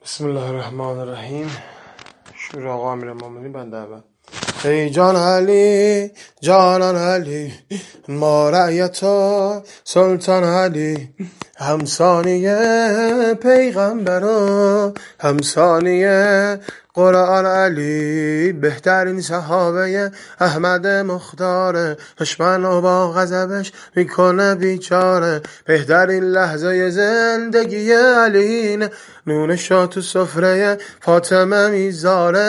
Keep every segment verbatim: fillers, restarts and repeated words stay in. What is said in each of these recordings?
بسم الله الرحمن الرحیم. شور آقا امیرالمومنین بنده اول. ای جان علی جانان علی، ما رعیتا سلطان علی، همسانیه پیغمبر و همسانیه قرآن علی، بهترین صحابه احمد مختاره، دشمن و با غضبش میکنه بیچاره، بهترین لحظه زندگی علی، نونشا تو سفره فاطمه میذاره،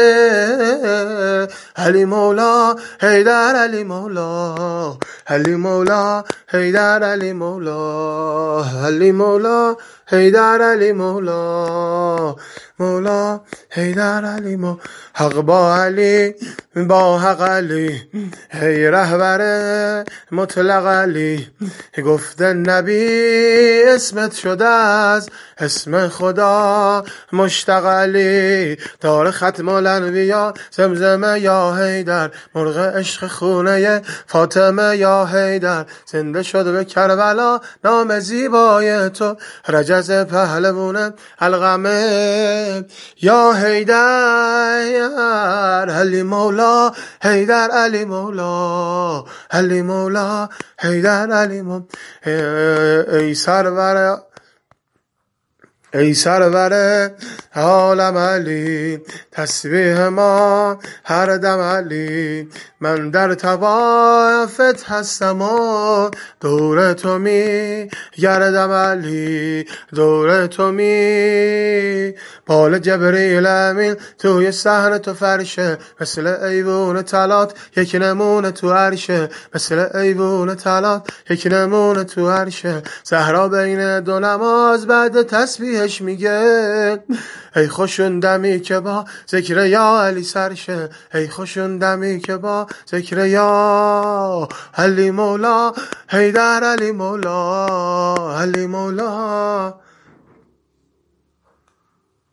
علی مولا حیدر علی مولا، علی مولا حیدر علی مولا، علی مولا حیدر علی مولا، مولا حیدر علی مولا. حق با علی با حق علی، هی رهبر مطلق علی، گفته نبی اسمت شده از اسم خدا مشتق علی، دار ختم الانبیا زمزمه یا حیدر، مرغ عشق خونه فاطمه یا حیدر، زنده شد به کربلا نام زیبای تو، رجز پهلوونه القمه یا حیدر، علی مولا حیدر علی مولا، علی مولا حیدر علی مولا. ای سرور ای سرور عالم علی، تسبیح ما هر دم علی، من در طوافت هستم و دور تو می گردم علی، دور تو می بال جبریل امین توی صحن تو فرشه، مثل ایوون طلات یک نمونه تو عرشه، مثل ایوون طلات یک نمونه تو عرشه، زهرا بین دو نماز بعد تسبیحش میگه ای خوشون دمی که با ذکر یا علی سرشه، ای خوشون دمی که با ذکر یا علی مولا حیدر علی مولا، علی مولا.